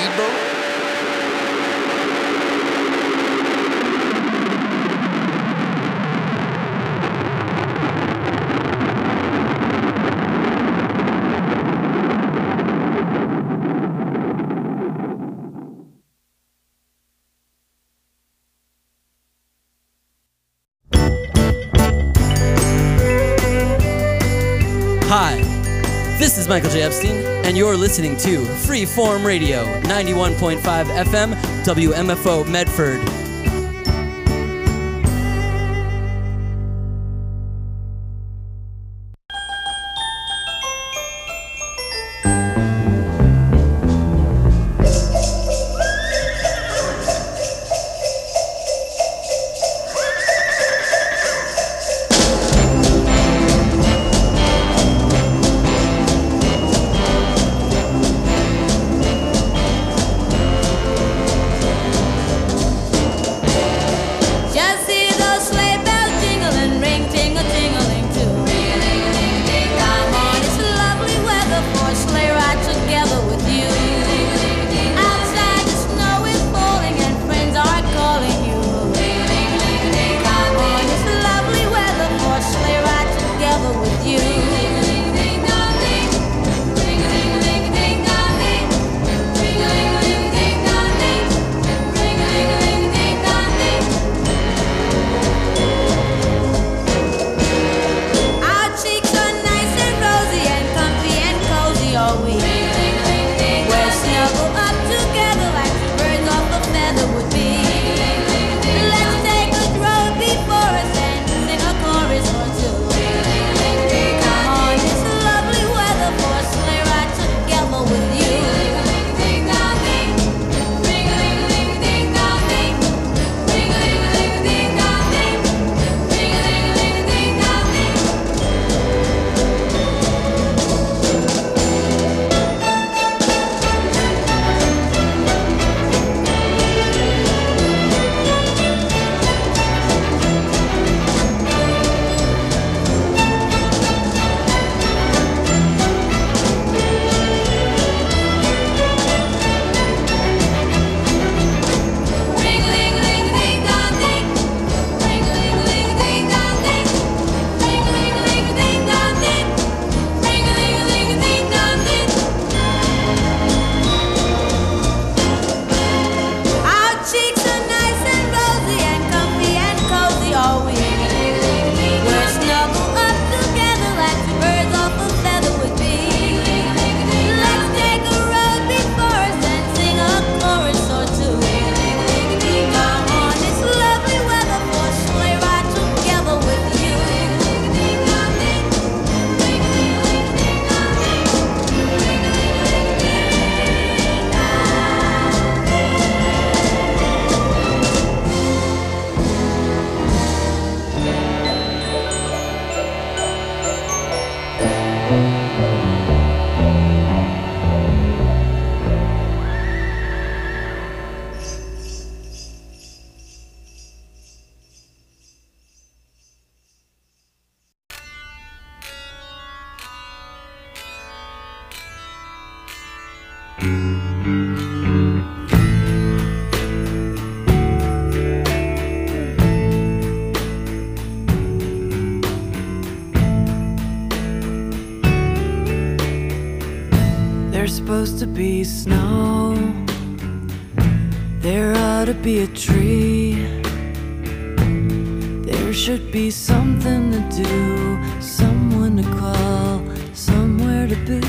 speedboat? Hi, this is Michael J. Epstein, and you're listening to Freeform Radio, 91.5 FM, WMFO Medford. There's supposed to be snow. There ought to be a tree. There should be something to do, someone to call, somewhere to be.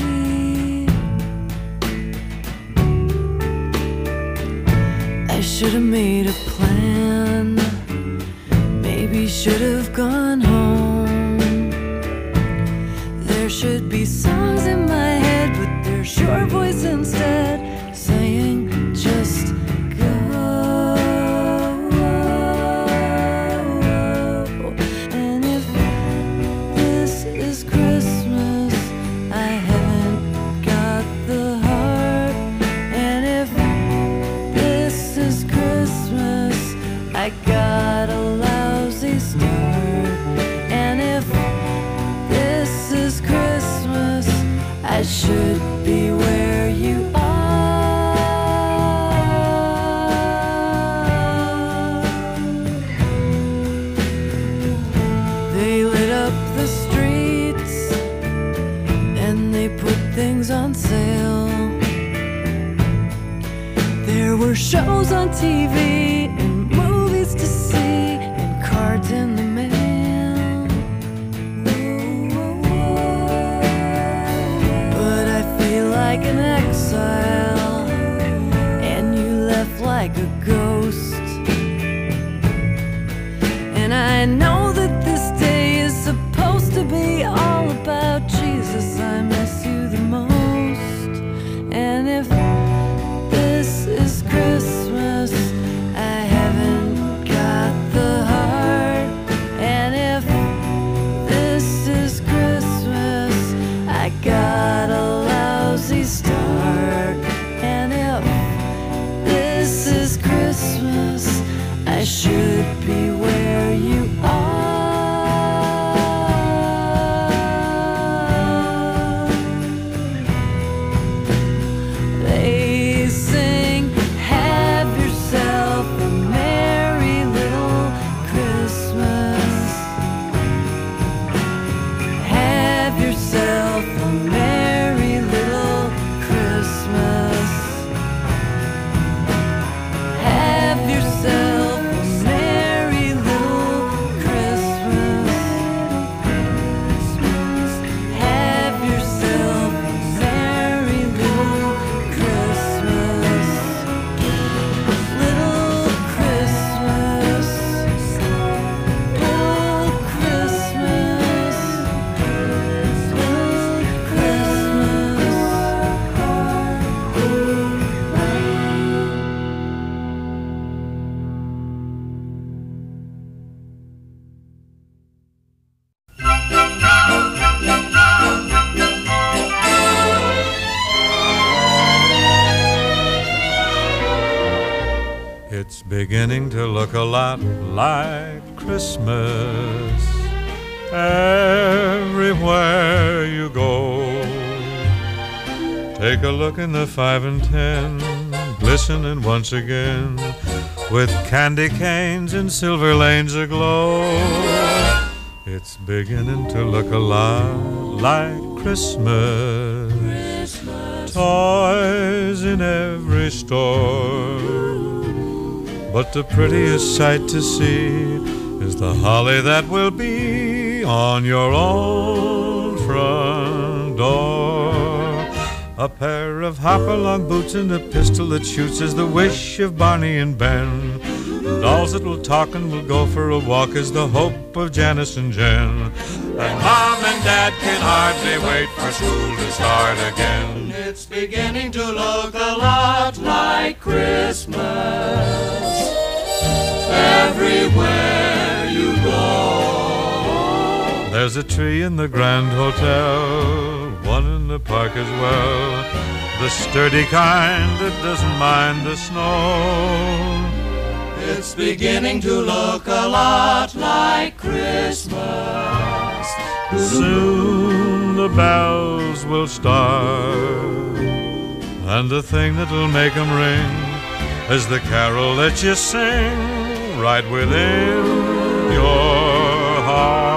I should have made a plan. Maybe should have gone home. There should be songs in my head, but there's your voice instead, saying just go. And if this is Christmas, I haven't got the heart. And if this is Christmas, I got a lousy start. And if this is Christmas, I should be where you are. There were shows on TV and movies to see and cards in the mail. But I feel like an exile, and you left like a ghost. And I know that this day is supposed to be all about Jesus. I miss you the most. And if this is Christmas, I haven't got the heart. And if this is Christmas, I got a lousy start. And if this is Christmas, I should be where you are. They sing, have yourself a merry little Christmas. Have yourself a merry little Christmas. Have yourself a merry little Christmas. Have yourself a merry little Christmas. Little Christmas. Little Christmas. Little It's beginning to look a lot like Christmas everywhere you go. Take a look in the 5 and 10, glistening once again with candy canes and silver lanes aglow. It's beginning to look a lot like Christmas. Toys in every store, but the prettiest sight to see is the holly that will be on your own front door. A pair of hop-along boots and a pistol that shoots is the wish of Barney and Ben. Dolls that will talk and will go for a walk is the hope of Janice and Jen. And Mom and Dad can hardly wait for school to start again. It's beginning to look a lot like Christmas everywhere you go. There's a tree in the Grand Hotel, one in the park as well, the sturdy kind that doesn't mind the snow. It's beginning to look a lot like Christmas. Soon the bells will start, and the thing that'll make them ring is the carol that you sing right within your heart.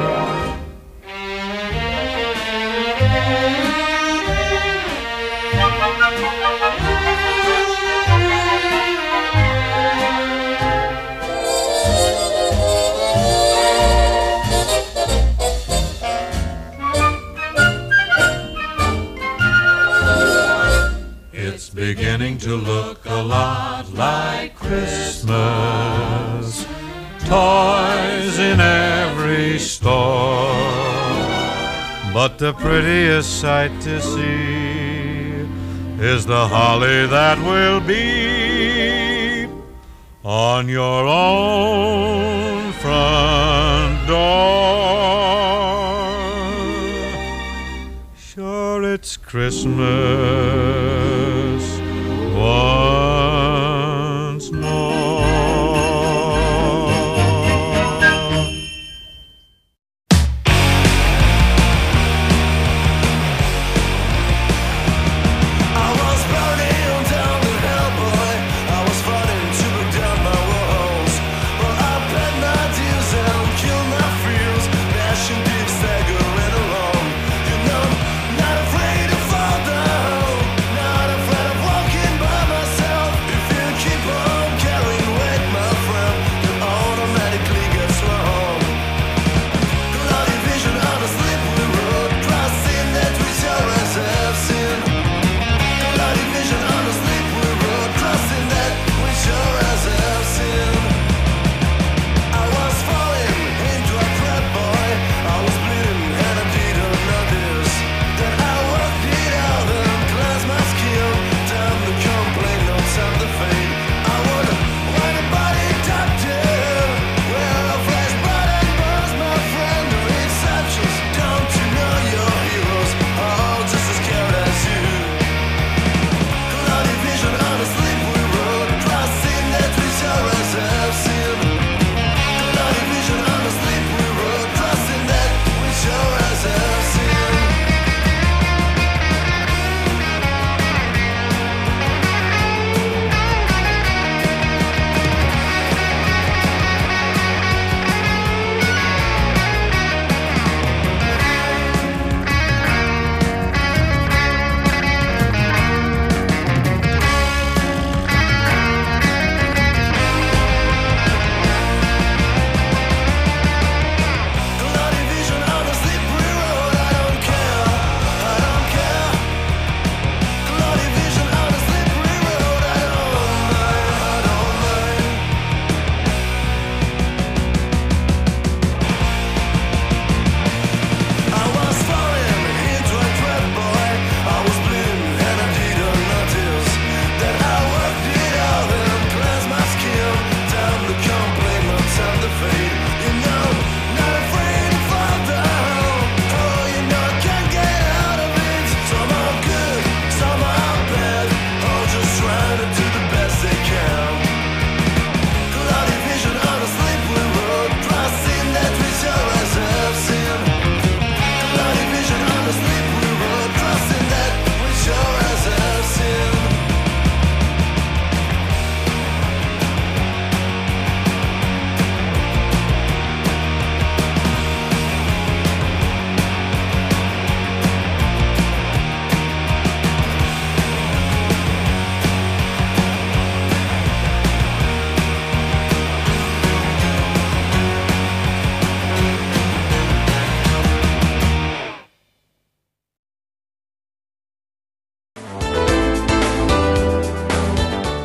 It's beginning to look a lot like Christmas. Toys in every store, but the prettiest sight to see is the holly that will be on your own front door. Sure, it's Christmas once more. Not afraid to fall down, no.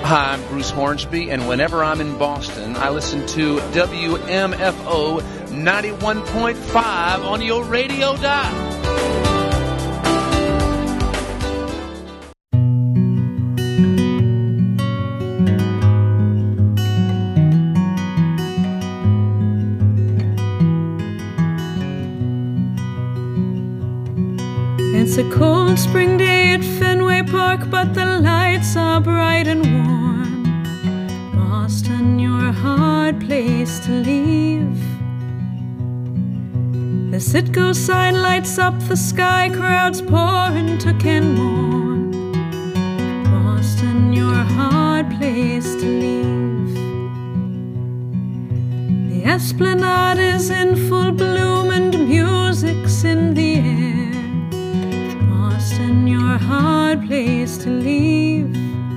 Hi, I'm Bruce Hornsby, and whenever I'm in Boston, I listen to WMFO 91.5 on your radio dial. It's a cold spring day at Fenway Park, but the lights are bright and warm. Boston, you're a hard place to leave. The Citgo sign lights up the sky, crowds pour into Kenmore. Boston, you're a hard place to leave. The Esplanade is in full bloom and music's in the air. Boston, you're a hard place to leave.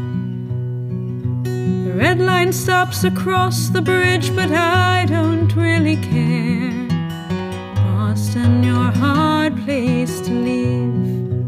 The red line stops across the bridge, but I don't really care. Boston, you're a hard place to leave.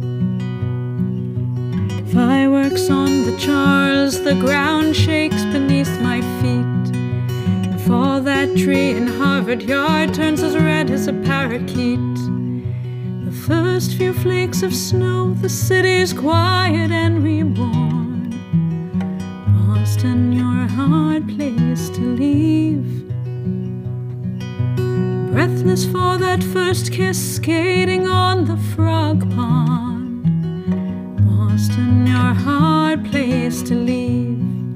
Fireworks on the Charles, the ground shakes beneath my feet. And for that tree in Harvard Yard turns as red as a parakeet. First few flakes of snow, the city's quiet and reborn. Boston, you're a hard place to leave. Breathless for that first kiss, skating on the frog pond. Boston, you're a hard place to leave.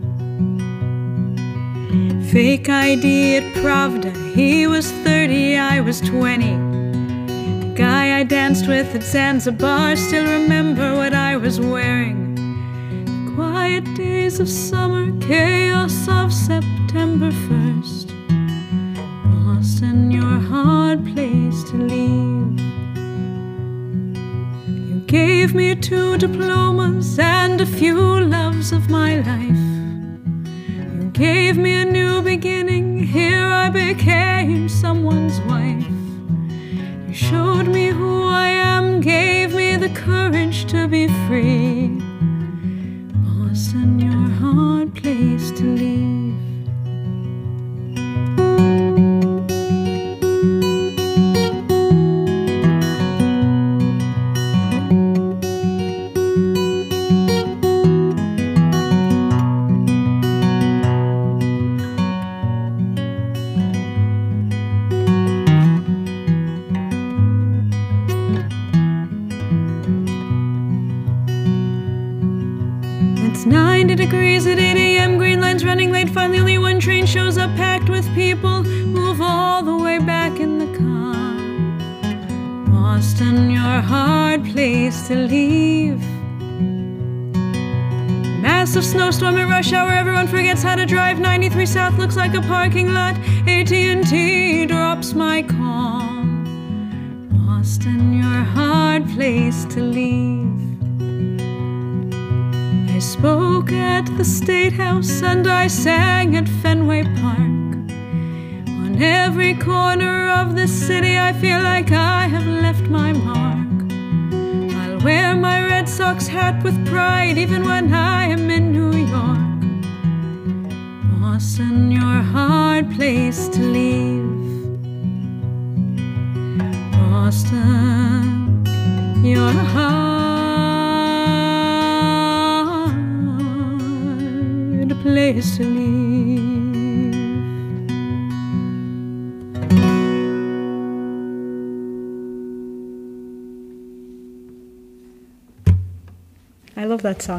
Fake ID at Pravda, he was 30, I was 20. Guy I danced with at Zanzibar, still remember what I was wearing. Quiet days of summer, chaos of September 1st. Boston, you're a hard place to leave. You gave me 2 diplomas and a few loves of my life. You gave me a new beginning, here I became someone's wife. Showed me who I am, gave me the courage to be free. Boston, you're a hard place to leave. It's 90 degrees at 8 a.m. Green line's running late. Finally, only one train shows up packed with people. Move all the way back in the car. Boston, you're a hard place to leave. Massive snowstorm at rush hour. Everyone forgets how to drive. 93 South looks like a parking lot. AT&T drops my call. Boston, you're a hard place to leave. I spoke at the State House and I sang at Fenway Park. On every corner of the city I feel like I have left my mark. I'll wear my Red Sox hat with pride even when I am in New York. Boston, you're a hard place to leave. Boston, you're a hard place to leave. I love that song.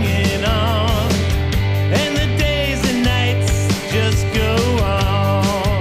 Just go on.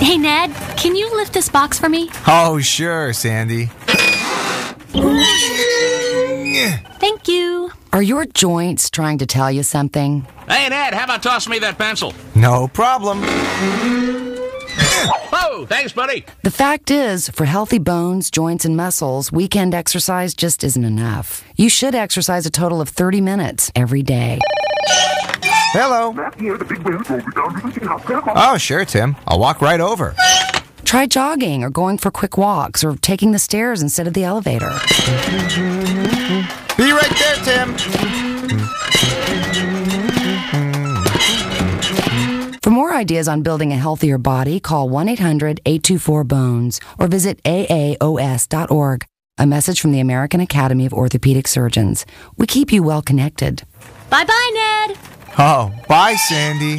Hey, Ned, can you lift this box for me? Oh, sure, Sandy. Thank you. Are your joints trying to tell you something? Hey, Ned, how about tossing me that pencil? No problem. Whoa, thanks, buddy. The fact is, for healthy bones, joints, and muscles, weekend exercise just isn't enough. You should exercise a total of 30 minutes every day. Hello. Oh, sure, Tim. I'll walk right over. Try jogging or going for quick walks or taking the stairs instead of the elevator. Be right there, Tim. For more ideas on building a healthier body, call 1-800-824-BONES or visit aaos.org. A message from the American Academy of Orthopedic Surgeons. We keep you well connected. Bye-bye, Ned. Oh, bye, Sandy.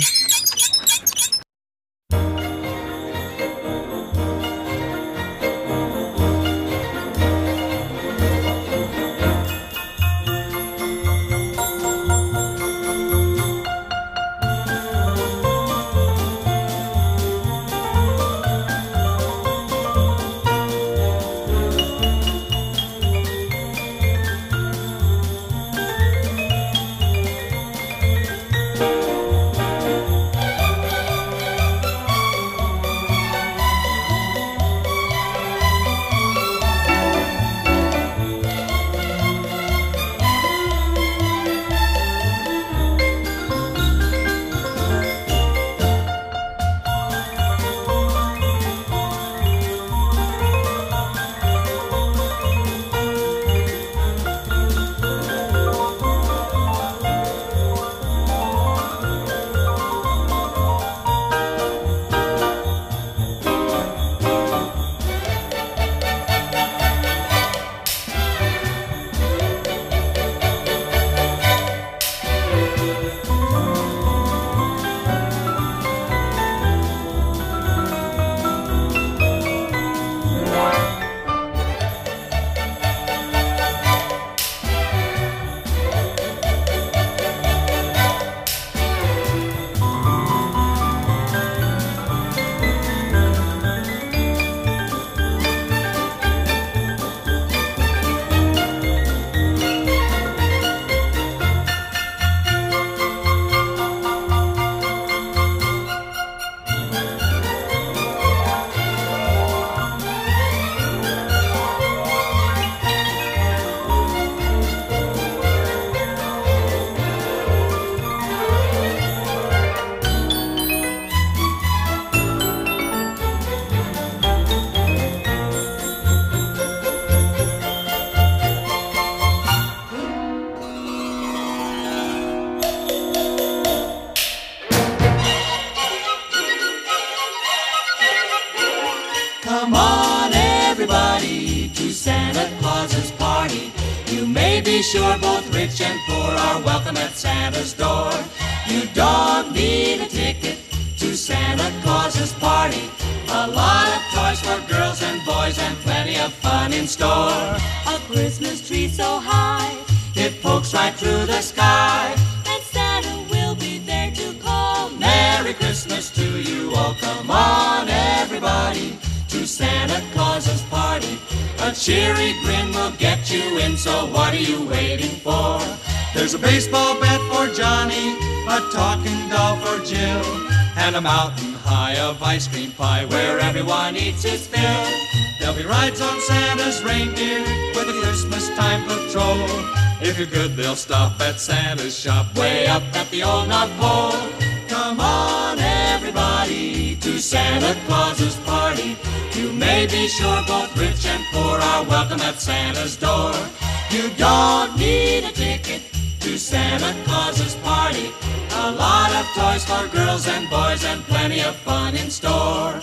Come on, everybody, to Santa Claus's party. You may be sure both rich and poor are welcome at Santa's door. You don't need a ticket to Santa Claus's party. A lot of toys for girls and boys and plenty of fun in store. A Christmas tree so high, It pokes right through the sky. and Santa will be there to call. Merry Christmas to you all. Come on, everybody, to Santa Claus's party. A cheery grin will get you in, so what are you waiting for? There's a baseball bat for Johnny, a talking doll for Jill, and a mountain high of ice cream pie where everyone eats his fill. There'll be rides on Santa's reindeer with a Christmas time patrol. If you're good, they'll stop at Santa's shop way up at the old North Pole. Come on, everybody, to Santa Claus's party. You may be sure both rich and poor are welcome at Santa's door. You don't need a ticket to Santa Claus's party. A lot of toys for girls and boys and plenty of fun in store.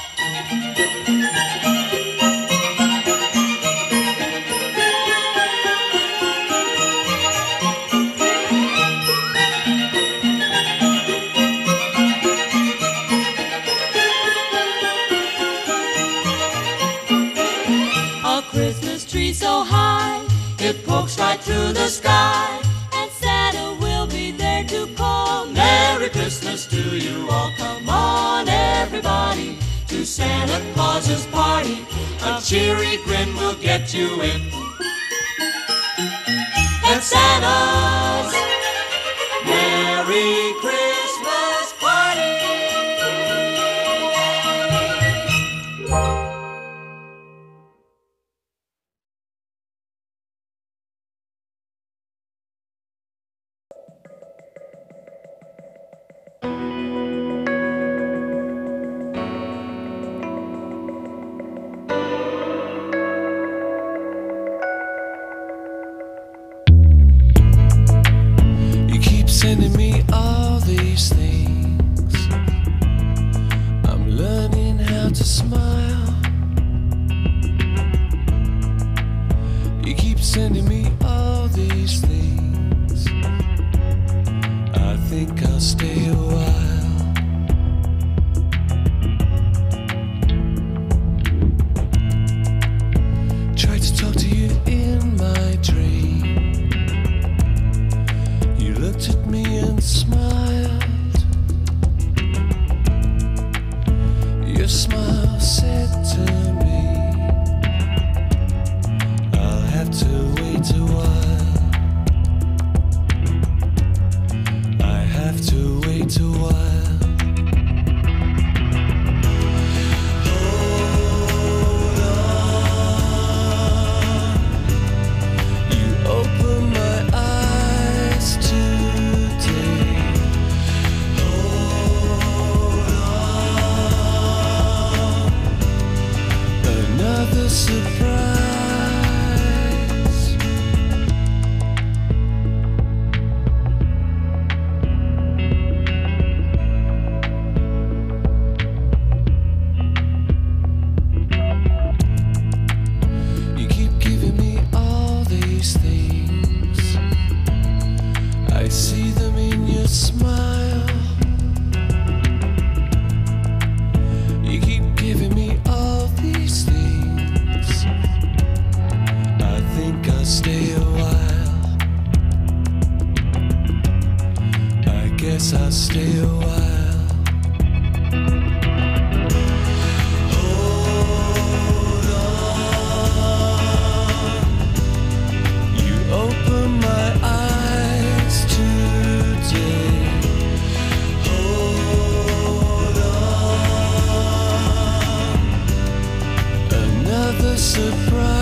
A Christmas tree so high, It pokes right through the sky. and Santa will be there to call. Merry Christmas to you all. Come on, everybody, to Santa Claus's party. A cheery grin will get you in. At Santa's Merry Christmas party. Sending me all these things. I'm learning how to smile. You keep sending me all these things. I think I'll stay a while. Tried to talk to you in my dream. Looked at me and smiled. Your smile said to me, I'll have to wait a while. I have to wait a while. Hold on. You open my eyes to another surprise. You keep giving me all these things. I see them in your smile. You keep giving me all these things. I think I'll stay a while. I guess I'll stay a while. Hold on. You open my eyes today. Hold on. Another surprise.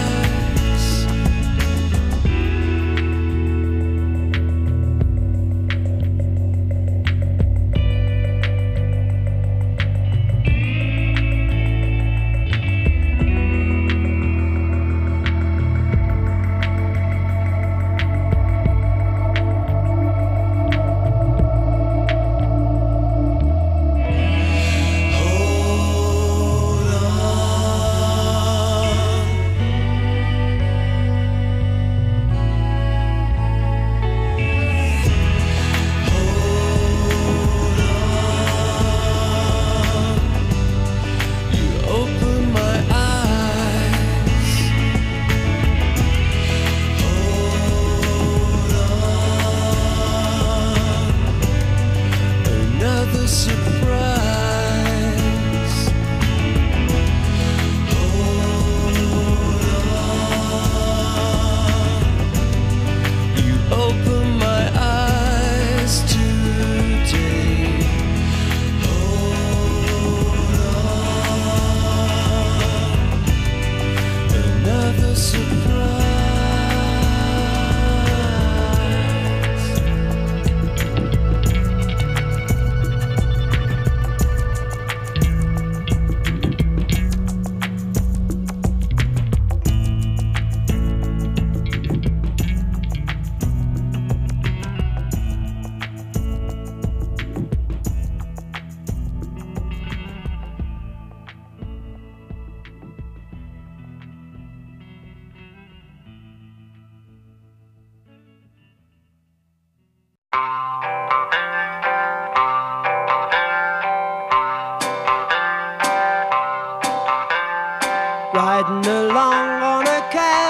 Riding along on a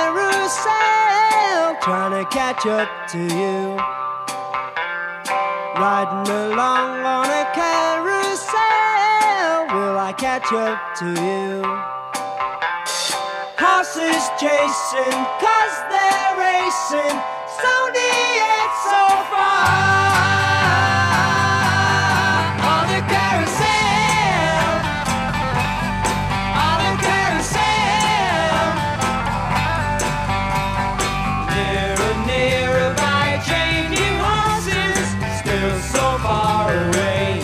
carousel, trying to catch up to you. Riding along on a carousel, will I catch up to you? Horses chasing, 'cause they're racing, slowly yet so far. On the carousel, on the carousel. Nearer, nearer by changing horses, still so far away.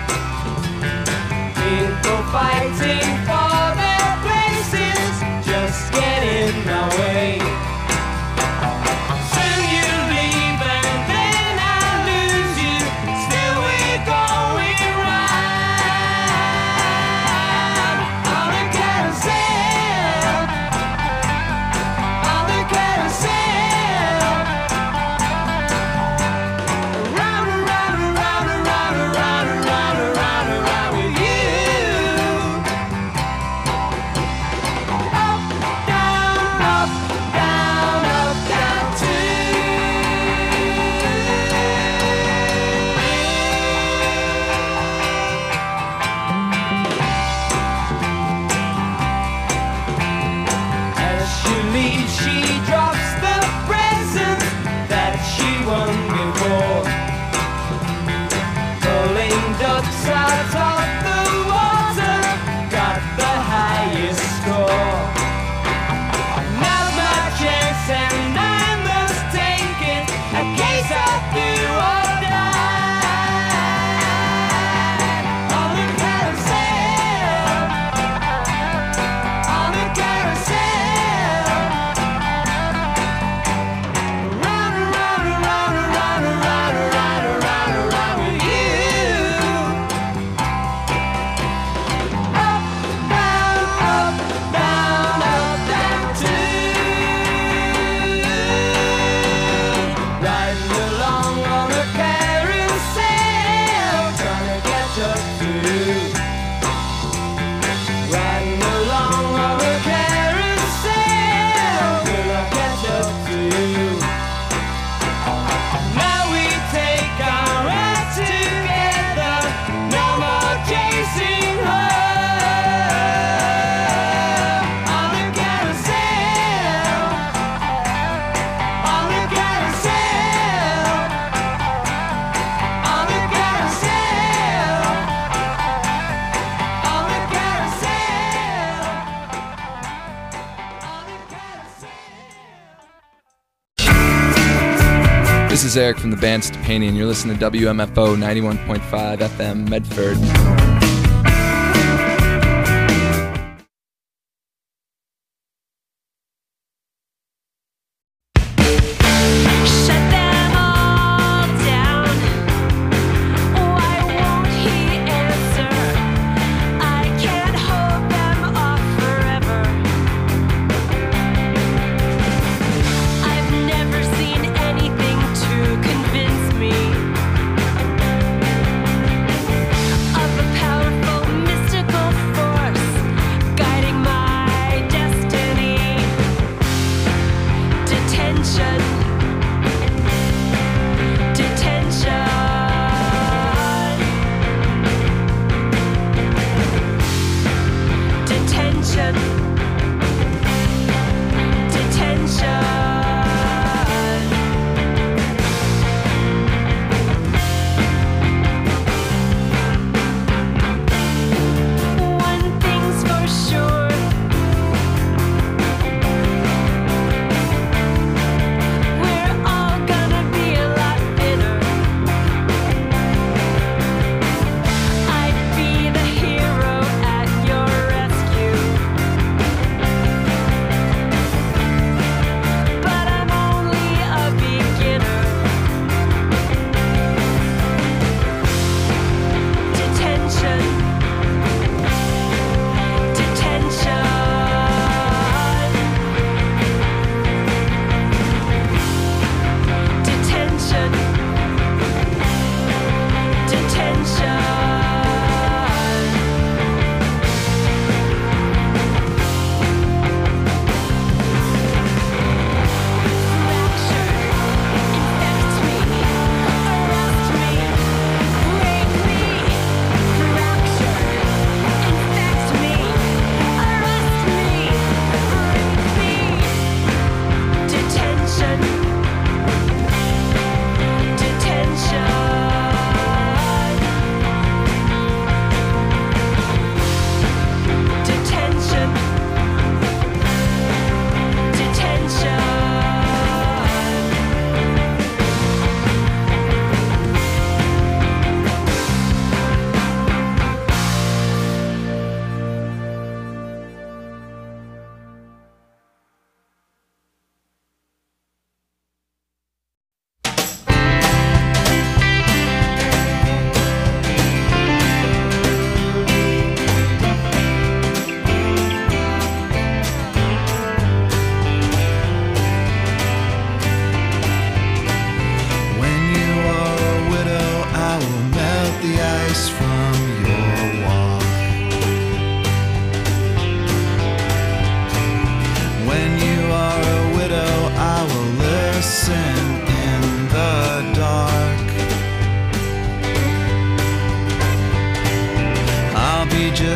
People fighting for their places, just get in my way. Soon you leave and then I lose you, still we're going round. On the carousel, on the carousel. Round and round and round and round and round and round and round and round with you. As she leaves, she drops the presents that she won before. Pulling ducks out of the water, got the highest score. Now's my chance and I must take it, a case of do or die. On the carousel, on the carousel. Round and round and round and round and round and round and round and round with you. Up, down, up, down, up, down too. Riding along on a carousel, trying to catch up to you. Riding along on a carousel, will I catch up to you? Now we take our ride together, no more chasing her. On the carousel, on the carousel, on the carousel, on the carousel, on the carousel. This is Eric from the band Stepani, and you're listening to WMFO 91.5 FM Medford. Shut them all down. Why won't he answer? I can't hold them off forever. I've never seen anything to convince me of a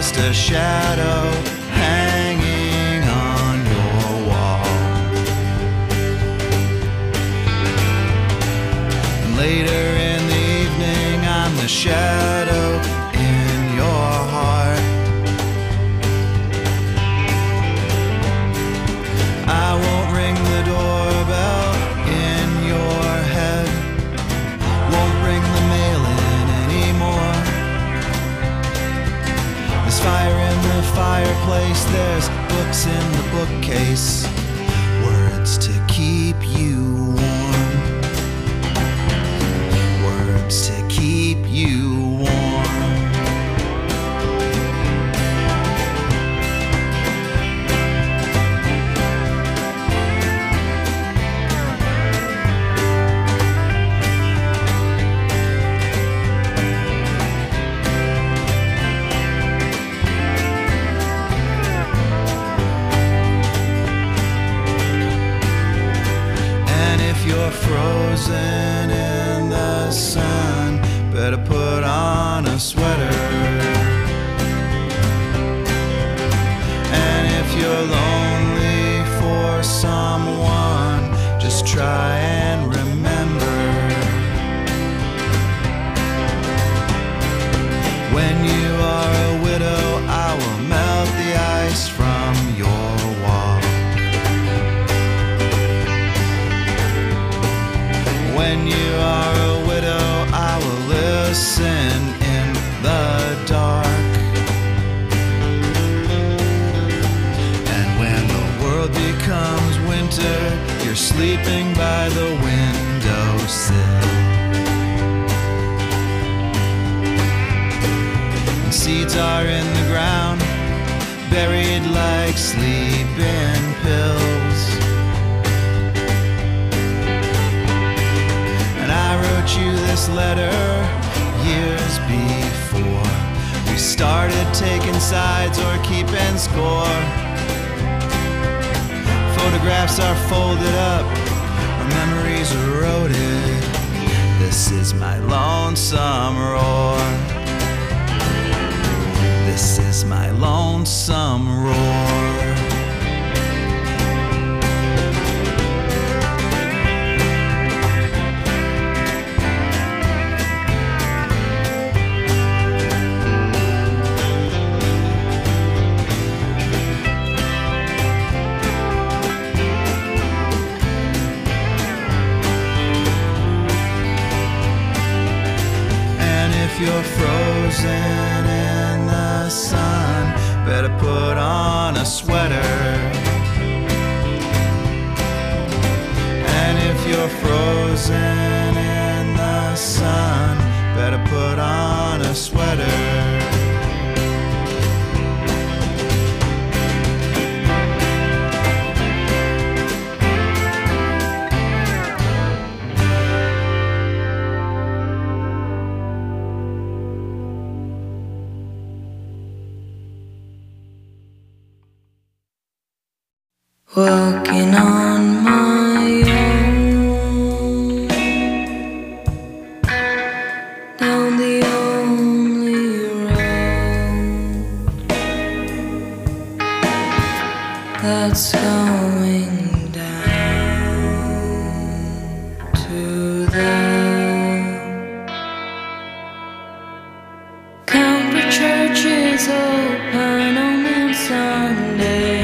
just a shadow hanging on your wall. And later in the evening, I'm the shadow in your heart. I won't ring the doorbell in your head, won't bring the mail in anymore. There's fire in the fireplace, there's books in the bookcase, words to keep you warm, words to keep you warm. Frozen in the sun, better put on a sweater. And if you're lonely for someone, just try and remember, when you are a widow, I will melt the ice from your wall. When you are a widow, I will listen in the dark. And when the world becomes winter, you're sleeping by the windowsill. And seeds are in the ground, buried like sleeping pills. I wrote you this letter years before we started taking sides or keeping score. Photographs are folded up, our memories eroded. This is my lonesome roar. This is my lonesome roar. If you're frozen in the sun, better put on a sweater. And if you're frozen in the sun, better put on a sweater. Walking on my own, down the only road that's going down to the Calvary Church is open only on Sunday.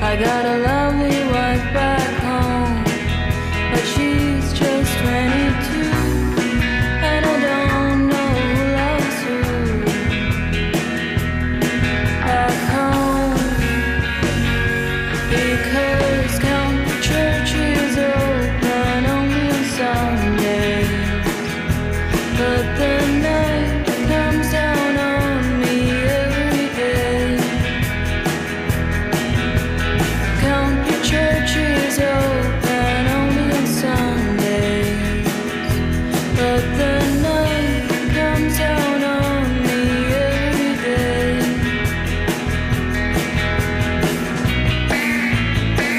I got a lovely wife back home, but she's just 22, and I don't know who loves who back home, because Count Church is open only on Sundays, but the night comes down on me every day. Count Church is open only on Sundays, but the night comes down on me every day.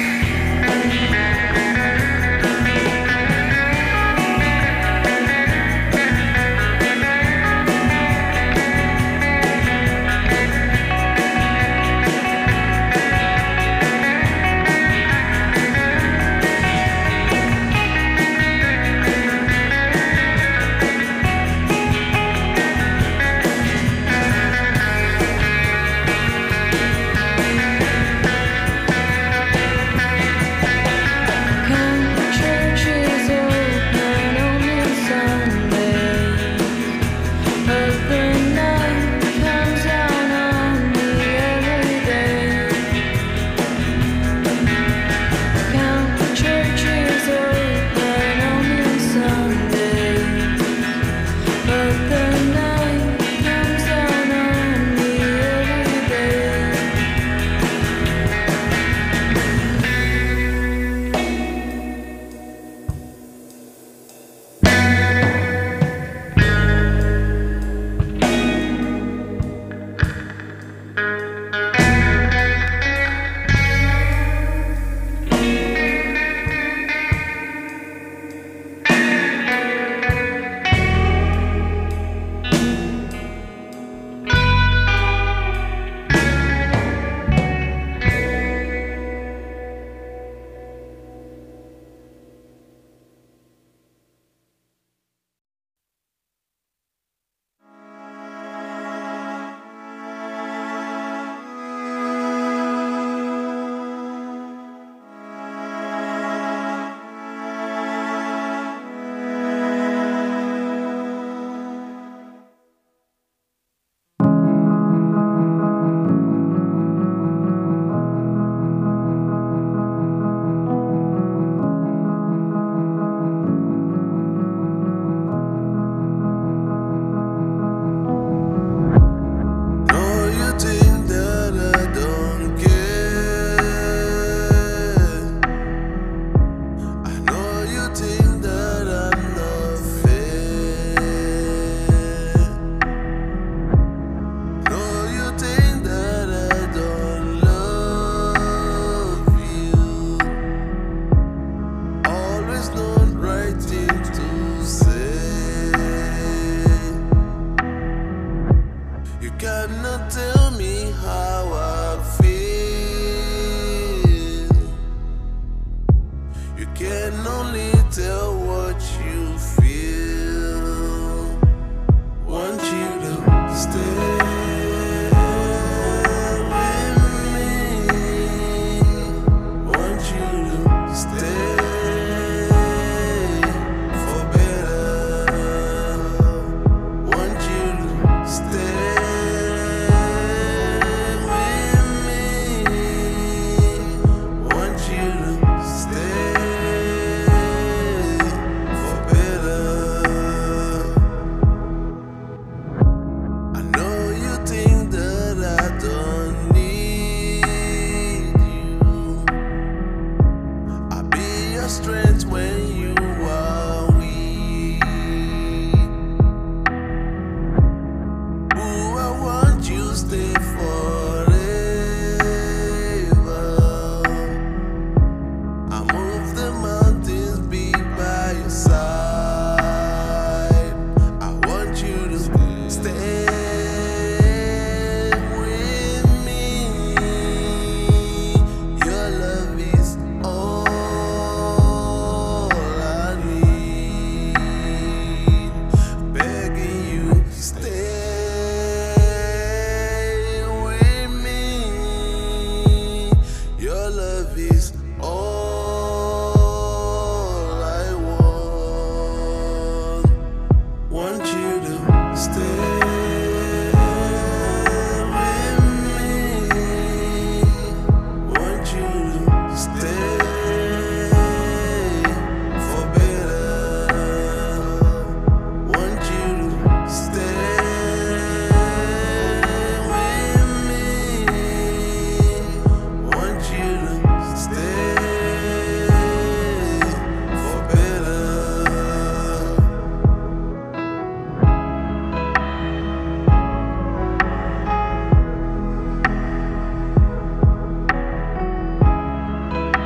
these old